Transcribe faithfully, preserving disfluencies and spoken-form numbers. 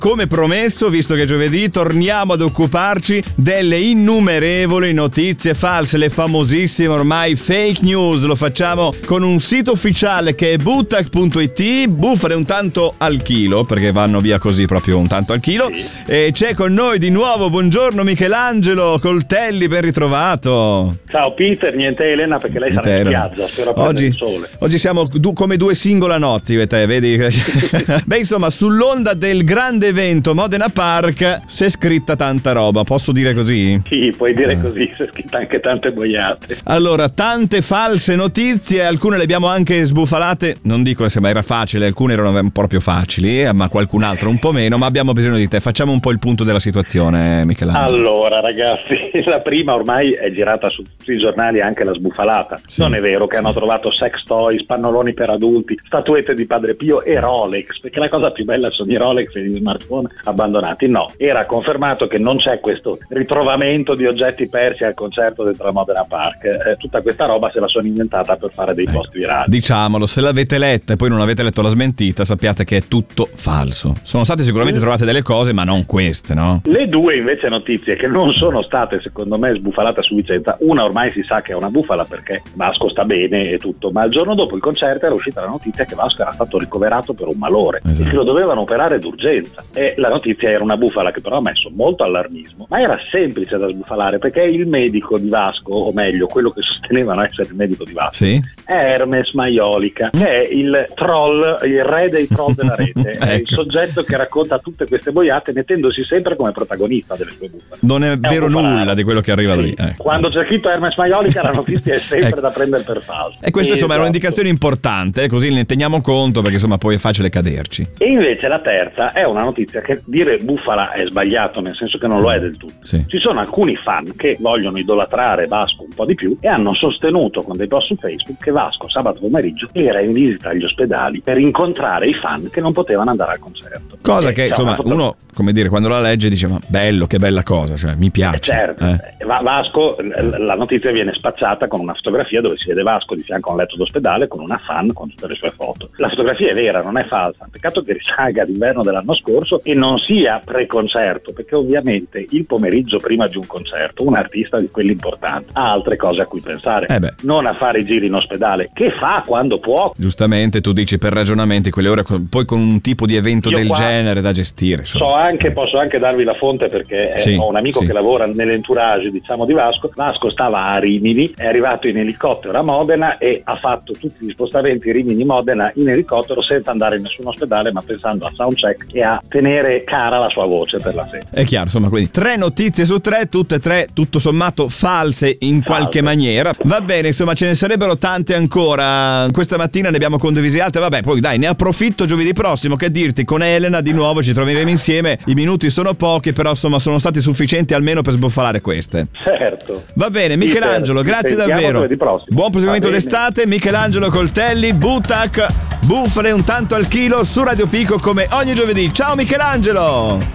come promesso, visto che è giovedì, torniamo ad occuparci delle innumerevoli notizie false, le famosissime ormai fake news. Lo facciamo con un sito ufficiale che è buttac punto it, bufale un tanto al chilo, perché vanno via così proprio un tanto al chilo. Sì. E c'è con noi di nuovo, buongiorno Michelangelo Coltelli, ben ritrovato. Ciao Peter, niente Elena perché lei sarà in spiaggia, spero a prendere il sole. Oggi siamo du- come due singolanozzi, te, vedi? Beh, insomma, sull'onda del grande evento Modena Park si è scritta tanta roba, posso dire così? Sì, puoi dire così, si è scritta anche tante boiate. Allora, tante false notizie, alcune le abbiamo anche sbufalate, non dico se ma era facile, alcune erano un po' più facili, ma qualcun altro un po' meno, ma abbiamo bisogno di te. Facciamo un po' il punto della situazione, Michelangelo. Allora, ragazzi, la prima ormai è girata su tutti i giornali, anche la sbufalata. Sì. Non è vero che hanno trovato sex toys, pannoloni per adulti, statuette di Padre Pio e Rolex, perché la cosa più bella sono i Rolex e gli smartphone abbandonati. No, era confermato che non c'è questo ritrovamento di oggetti persi al concerto dentro la Modena Park. Eh, tutta questa roba se la sono inventata per fare dei ecco, post virali. Diciamolo, se l'avete letta e poi non avete letto la smentita, sappiate che è tutto falso. Sono state sicuramente mm. trovate delle cose, ma non queste, no? Le due invece notizie che non sono state secondo me sbufalate a sufficienza, una ormai si sa che è una bufala perché Vasco sta bene e tutto, ma il giorno dopo il concerto era uscita la notizia che Vasco era stato ricoverato per un malore, esatto, e che lo dovevano operare d'urgenza, e la notizia era una bufala che però ha messo molto allarmismo, ma era semplice da sbufalare perché il medico di Vasco, o meglio quello che sostenevano essere il medico di Vasco, sì, è Hermes Maiolica, che è il troll, il re dei troll della rete, ecco, è il soggetto che racconta tutte queste boiate mettendosi sempre come protagonista delle sue bufale. Non è, è vero nulla di quello che arriva da lì. Ecco. Quando c'è scritto Hermes Maiolica la notizia è sempre ecco, da prendere per falso. E questa insomma esatto, è un'indicazione importante, così ne teniamo conto perché insomma poi è facile caderci. E invece la terza è una notizia che dire bufala è sbagliato, nel senso che non lo è del tutto. Sì. Ci sono alcuni fan che vogliono idolatrare Vasco un po' di più e hanno sostenuto con dei post su Facebook che Vasco sabato pomeriggio era in visita agli ospedali per incontrare i fan che non potevano andare al concerto. Cosa e che insomma uno, come dire, quando la legge dice ma bello, che bella cosa, cioè mi piace. Eh certo, eh. Vasco, la notizia viene spacciata con una fotografia dove si vede Vasco di fianco a un letto d'ospedale con una fan con tutte le sue foto. La fotografia è vera, non è falsa, peccato che risalga all'inverno dell'anno scorso e non sia pre-concerto, perché ovviamente il pomeriggio prima di un concerto un artista di quelli importanti ha altre cose a cui pensare, eh beh, non a fare i giri in ospedale, che fa quando può. Giustamente tu dici per ragionamenti quelle ore, poi con un tipo di evento Io del genere da gestire. So anche, eh. posso anche darvi la fonte perché sì, ho un amico sì, che lavora nell'entourage diciamo di Vasco. Vasco stava a Rimini, è arrivato in elicottero a Modena e ha fatto tutti gli spostamenti Rimini-Modena in elicottero senza andare in nessun ospedale, ma pensando a soundcheck e a tenere cara la sua voce per la sera. È chiaro, insomma, quindi tre notizie su tre, tutte e tre tutto sommato false in false, qualche maniera. Va bene, insomma, ce ne sarebbero tante ancora. Questa mattina ne abbiamo condivisi altre, vabbè, poi dai, ne approfitto giovedì prossimo, che dirti, con Elena di nuovo ci troveremo insieme. I minuti sono pochi, però insomma sono stati sufficienti almeno per sbufalare queste. Certo. Va bene, Michelangelo, grazie davvero. Buon proseguimento d'estate, Michelangelo Coltelli, Buttac, bufale un tanto al chilo su Radio Pico come ogni giovedì. Ciao Michelangelo!